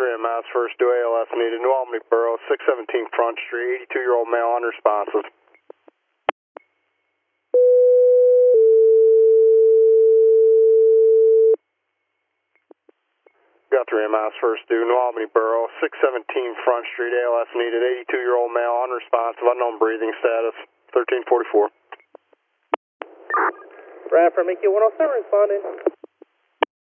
3 MS, first due ALS needed, New Albany Borough, 617 Front Street, 82-year-old male unresponsive. Got 3 MS, first due, New Albany Borough, 617 Front Street, ALS needed, 82-year-old male unresponsive, unknown breathing status, 1344. Right from EQ 107 responding.